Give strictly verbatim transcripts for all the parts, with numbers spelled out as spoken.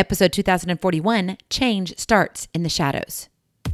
Episode two thousand forty-one, Change Starts in the Shadows.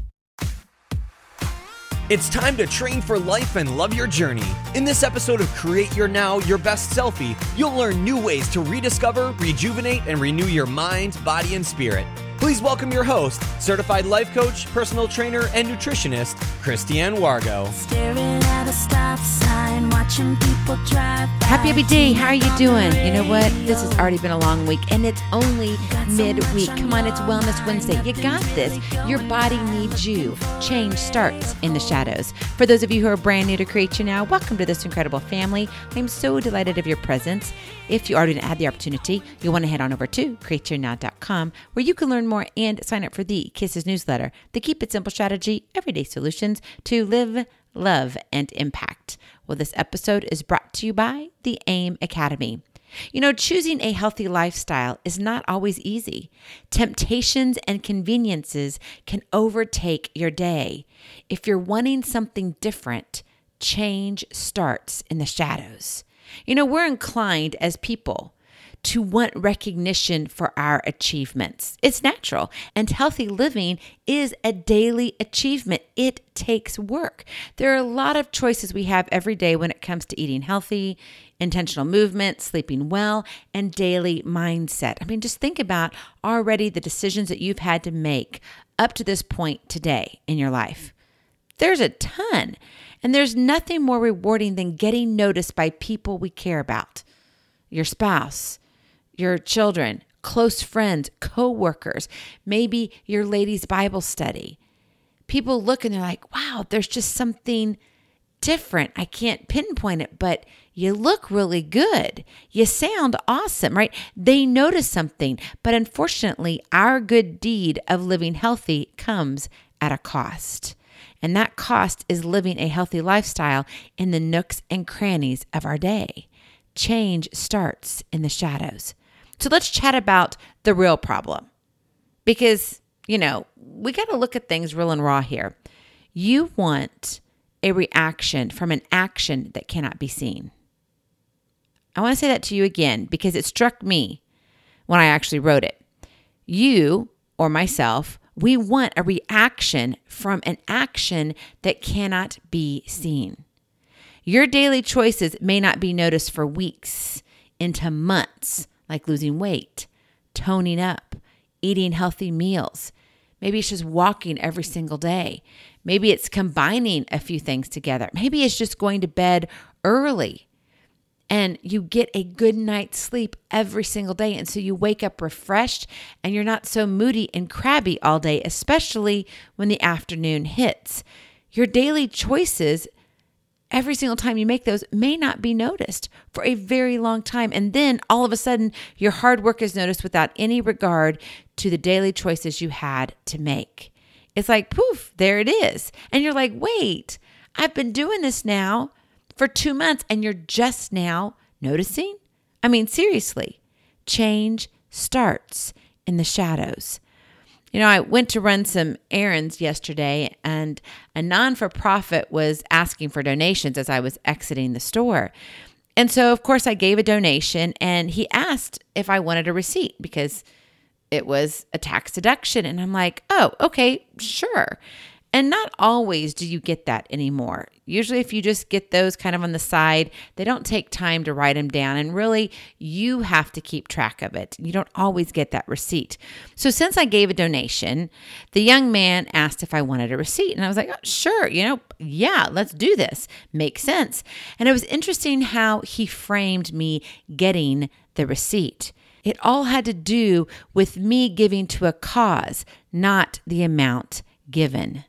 It's time to train for life and love your journey. In this episode of Create Your Now, Your Best Selfie, you'll learn new ways to rediscover, rejuvenate, and renew your mind, body, and spirit. Please welcome your host, certified life coach, personal trainer, and nutritionist, Christiane Wargo. Staring at a stop sign, watching people drive by. Happy happy day. How are you doing? You know what? This has already been a long week, and it's only midweek. Come on, it's Wellness Wednesday. You got this. Your body needs you. Change starts in the shadows. For those of you who are brand new to Create Your Now, welcome to this incredible family. I'm so delighted of your presence. If you already didn't have the opportunity, you'll want to head on over to create your now dot com, where you can learn more and sign up for the Kisses newsletter, the Keep It Simple strategy, everyday solutions to live, love, and impact. Well, this episode is brought to you by the AIM Academy. You know, choosing a healthy lifestyle is not always easy. Temptations and conveniences can overtake your day. If you're wanting something different, change starts in the shadows. You know, we're inclined as people to want recognition for our achievements. It's natural, and healthy living is a daily achievement. It takes work. There are a lot of choices we have every day when it comes to eating healthy, intentional movement, sleeping well, and daily mindset. I mean, just think about already the decisions that you've had to make up to this point today in your life. There's a ton. And there's nothing more rewarding than getting noticed by people we care about. Your spouse, your children, close friends, co-workers, maybe your ladies' Bible study. People look and they're like, wow, there's just something different. I can't pinpoint it, but you look really good. You sound awesome, right? They notice something. But unfortunately, our good deed of living healthy comes at a cost. And that cost is living a healthy lifestyle in the nooks and crannies of our day. Change starts in the shadows. So let's chat about the real problem. Because, you know, we got to look at things real and raw here. You want a reaction from an action that cannot be seen. I want to say that to you again because it struck me when I actually wrote it. You or myself, we want a reaction from an action that cannot be seen. Your daily choices may not be noticed for weeks into months, like losing weight, toning up, eating healthy meals. Maybe it's just walking every single day. Maybe it's combining a few things together. Maybe it's just going to bed early and you get a good night's sleep every single day. And so you wake up refreshed and you're not so moody and crabby all day, especially when the afternoon hits. Your daily choices, every single time you make those, may not be noticed for a very long time. And then all of a sudden, your hard work is noticed without any regard to the daily choices you had to make. It's like, poof, there it is. And you're like, wait, I've been doing this now for two months and you're just now noticing? I mean, seriously, change starts in the shadows. You know, I went to run some errands yesterday and a non-for-profit was asking for donations as I was exiting the store. And so, of course, I gave a donation and he asked if I wanted a receipt because it was a tax deduction. And I'm like, oh, okay, sure. And not always do you get that anymore. Usually if you just get those kind of on the side, they don't take time to write them down. And really, you have to keep track of it. You don't always get that receipt. So since I gave a donation, the young man asked if I wanted a receipt. And I was like, oh, sure, you know, yeah, let's do this. Makes sense. And it was interesting how he framed me getting the receipt. It all had to do with me giving to a cause, not the amount given.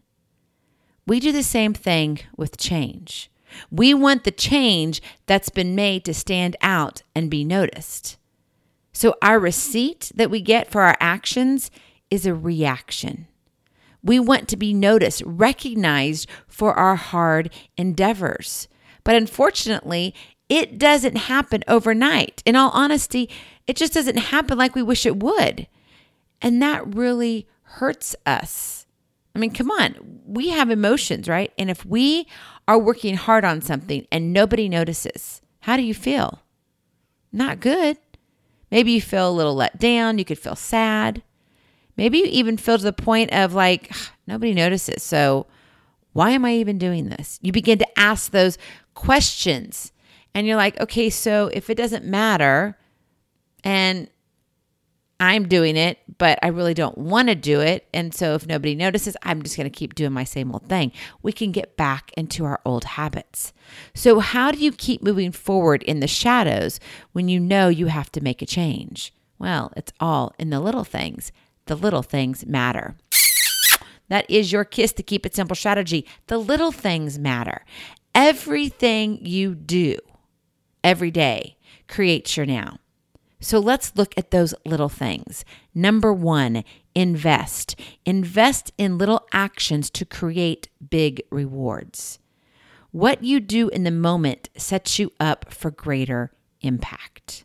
We do the same thing with change. We want the change that's been made to stand out and be noticed. So our receipt that we get for our actions is a reaction. We want to be noticed, recognized for our hard endeavors. But unfortunately, it doesn't happen overnight. In all honesty, it just doesn't happen like we wish it would. And that really hurts us. I mean, come on, we have emotions, right? And if we are working hard on something and nobody notices, how do you feel? Not good. Maybe you feel a little let down. You could feel sad. Maybe you even feel to the point of like, nobody notices. So why am I even doing this? You begin to ask those questions and you're like, okay, so if it doesn't matter and I'm doing it, but I really don't want to do it. And so if nobody notices, I'm just going to keep doing my same old thing. We can get back into our old habits. So how do you keep moving forward in the shadows when you know you have to make a change? Well, it's all in the little things. The little things matter. That is your Kiss to Keep It Simple strategy. The little things matter. Everything you do every day creates your now. So let's look at those little things. Number one, invest. Invest in little actions to create big rewards. What you do in the moment sets you up for greater impact.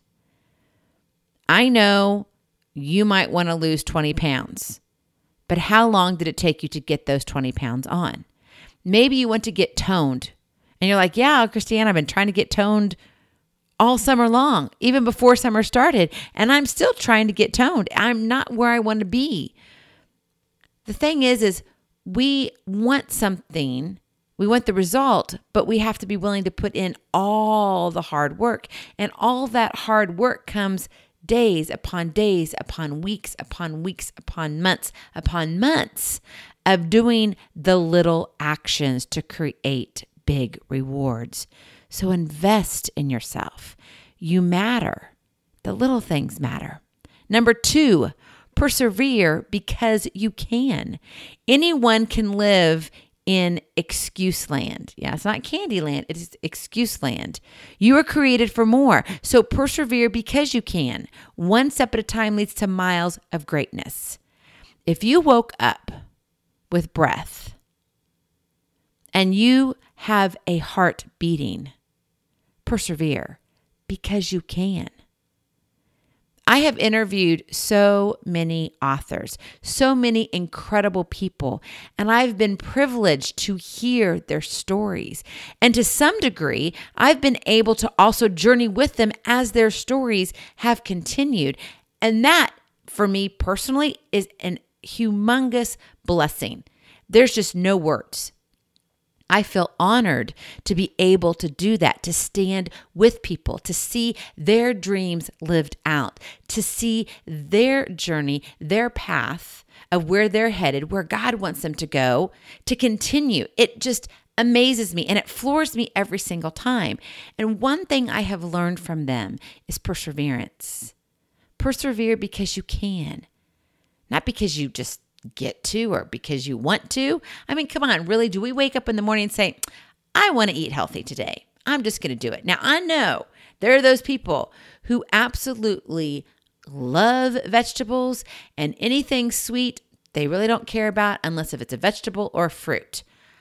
I know you might want to lose twenty pounds, but how long did it take you to get those twenty pounds on? Maybe you want to get toned and you're like, yeah, Christiane, I've been trying to get toned all summer long, even before summer started, and I'm still trying to get toned. I'm not where I want to be. The thing is, is we want something, we want the result, but we have to be willing to put in all the hard work. And all that hard work comes days upon days, upon weeks, upon weeks, upon months, upon months of doing the little actions to create big rewards. So invest in yourself. You matter. The little things matter. Number two, persevere because you can. Anyone can live in excuse land. Yeah, it's not candy land. It is excuse land. You are created for more. So persevere because you can. One step at a time leads to miles of greatness. If you woke up with breath and you have a heart beating, persevere because you can. I have interviewed so many authors, so many incredible people, and I've been privileged to hear their stories. And to some degree, I've been able to also journey with them as their stories have continued. And that, for me personally, is an humongous blessing. There's just no words. I feel honored to be able to do that, to stand with people, to see their dreams lived out, to see their journey, their path of where they're headed, where God wants them to go, to continue. It just amazes me and it floors me every single time. And one thing I have learned from them is perseverance. Persevere because you can, not because you just get to or because you want to. I mean, come on, really? Do we wake up in the morning and say, I want to eat healthy today. I'm just going to do it. Now, I know there are those people who absolutely love vegetables and anything sweet they really don't care about unless if it's a vegetable or a fruit.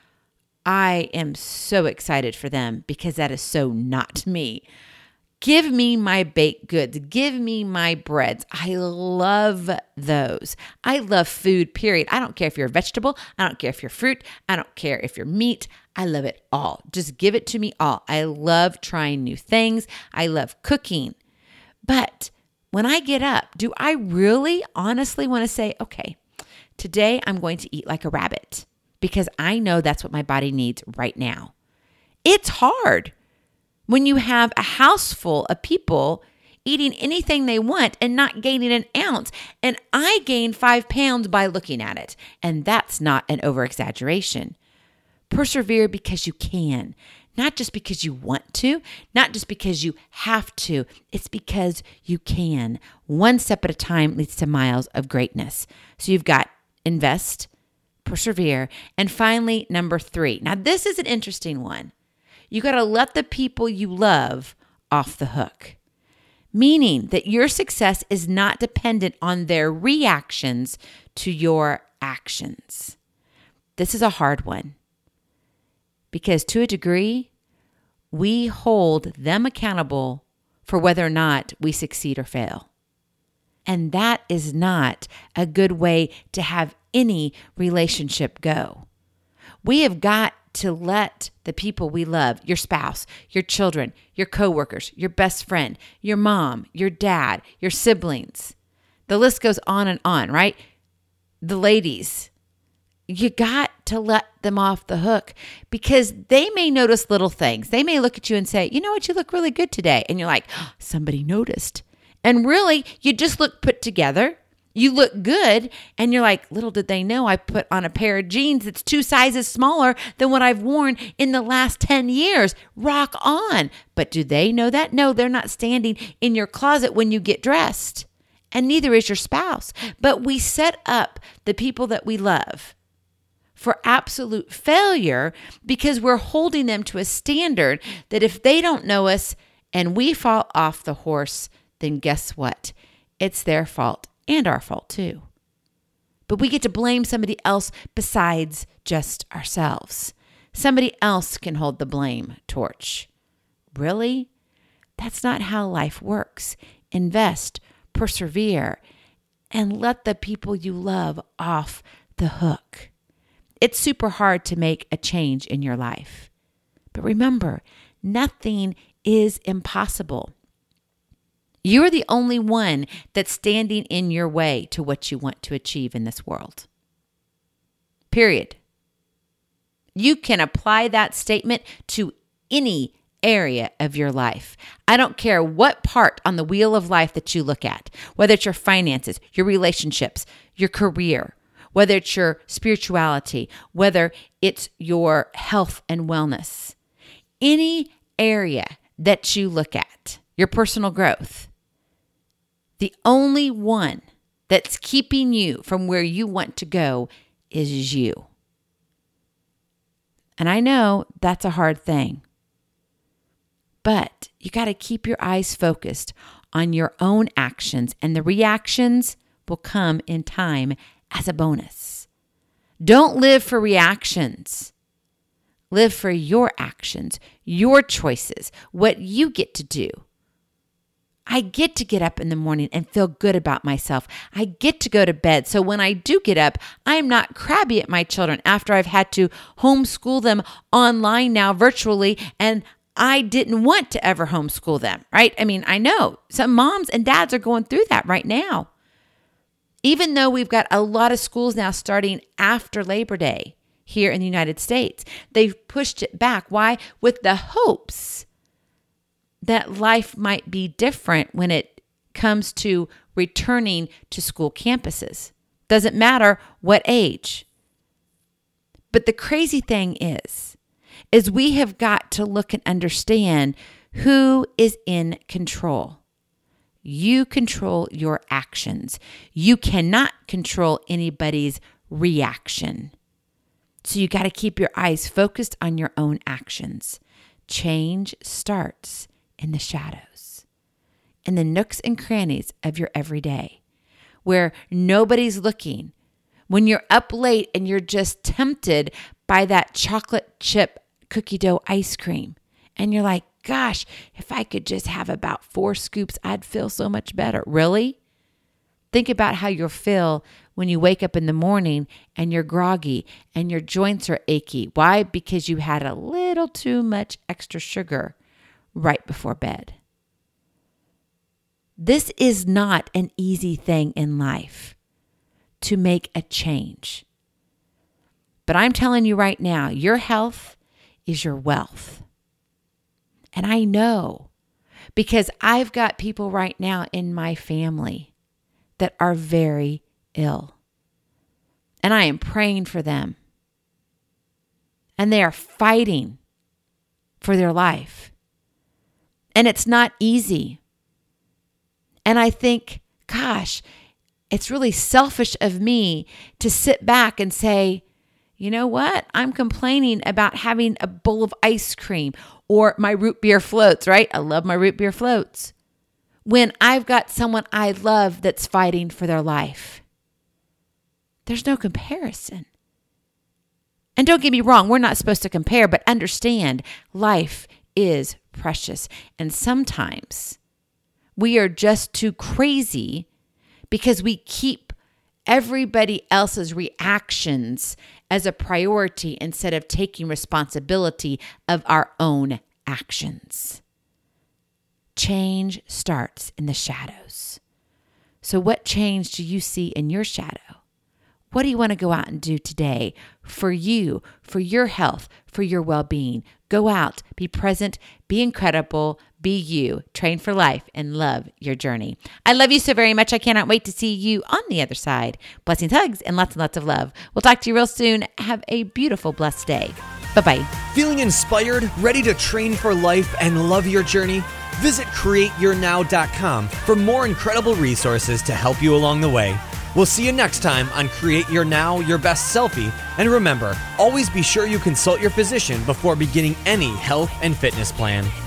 I am so excited for them because that is so not me. Give me my baked goods. Give me my breads. I love those. I love food, period. I don't care if you're a vegetable. I don't care if you're fruit. I don't care if you're meat. I love it all. Just give it to me all. I love trying new things. I love cooking. But when I get up, do I really honestly want to say, okay, today I'm going to eat like a rabbit because I know that's what my body needs right now. It's hard. When you have a house full of people eating anything they want and not gaining an ounce. And I gained five pounds by looking at it. And that's not an over-exaggeration. Persevere because you can. Not just because you want to, not just because you have to. It's because you can. One step at a time leads to miles of greatness. So you've got invest, persevere, and finally, number three. Now, this is an interesting one. You got to let the people you love off the hook, meaning that your success is not dependent on their reactions to your actions. This is a hard one because to a degree, we hold them accountable for whether or not we succeed or fail. And that is not a good way to have any relationship go. We have got to let the people we love, your spouse, your children, your coworkers, your best friend, your mom, your dad, your siblings, the list goes on and on, right? The ladies, you got to let them off the hook because they may notice little things. They may look at you and say, you know what, you look really good today. And you're like, oh, somebody noticed. And really, you just look put together. You look good. And you're like, little did they know I put on a pair of jeans that's two sizes smaller than what I've worn in the last ten years. Rock on. But do they know that? No, they're not standing in your closet when you get dressed. And neither is your spouse. But we set up the people that we love for absolute failure because we're holding them to a standard that if they don't know us and we fall off the horse, then guess what? It's their fault and our fault too. But we get to blame somebody else besides just ourselves. Somebody else can hold the blame torch. Really? That's not how life works. Invest, persevere, and let the people you love off the hook. It's super hard to make a change in your life. But remember, nothing is impossible. You're the only one that's standing in your way to what you want to achieve in this world. Period. You can apply that statement to any area of your life. I don't care what part on the wheel of life that you look at, whether it's your finances, your relationships, your career, whether it's your spirituality, whether it's your health and wellness, any area that you look at, your personal growth, the only one that's keeping you from where you want to go is you. And I know that's a hard thing, but you got to keep your eyes focused on your own actions, and the reactions will come in time as a bonus. Don't live for reactions. Live for your actions, your choices, what you get to do. I get to get up in the morning and feel good about myself. I get to go to bed. So when I do get up, I'm not crabby at my children after I've had to homeschool them online now virtually, and I didn't want to ever homeschool them, right? I mean, I know some moms and dads are going through that right now. Even though we've got a lot of schools now starting after Labor Day here in the United States, they've pushed it back. Why? With the hopes that life might be different when it comes to returning to school campuses. Doesn't matter what age. But the crazy thing is, is we have got to look and understand who is in control. You control your actions. You cannot control anybody's reaction. So you got to keep your eyes focused on your own actions. Change starts in the shadows, in the nooks and crannies of your everyday, where nobody's looking. When you're up late and you're just tempted by that chocolate chip cookie dough ice cream, and you're like, gosh, if I could just have about four scoops, I'd feel so much better. Really? Think about how you'll feel when you wake up in the morning and you're groggy and your joints are achy. Why? Because you had a little too much extra sugar right before bed. This is not an easy thing in life to make a change. But I'm telling you right now, your health is your wealth. And I know because I've got people right now in my family that are very ill. And I am praying for them. And they are fighting for their life. And it's not easy. And I think, gosh, it's really selfish of me to sit back and say, you know what? I'm complaining about having a bowl of ice cream or my root beer floats, right? I love my root beer floats. When I've got someone I love that's fighting for their life. There's no comparison. And don't get me wrong, we're not supposed to compare, but understand life is precious. And sometimes we are just too crazy because we keep everybody else's reactions as a priority instead of taking responsibility of our own actions. Change starts in the shadows. So what change do you see in your shadow? What do you want to go out and do today for you, for your health, for your well-being? Go out, be present, be incredible, be you, train for life, and love your journey. I love you so very much. I cannot wait to see you on the other side. Blessings, hugs, and lots and lots of love. We'll talk to you real soon. Have a beautiful, blessed day. Bye-bye. Feeling inspired, ready to train for life and love your journey? Visit create your now dot com for more incredible resources to help you along the way. We'll see you next time on Create Your Now, Your Best Selfie. And remember, always be sure you consult your physician before beginning any health and fitness plan.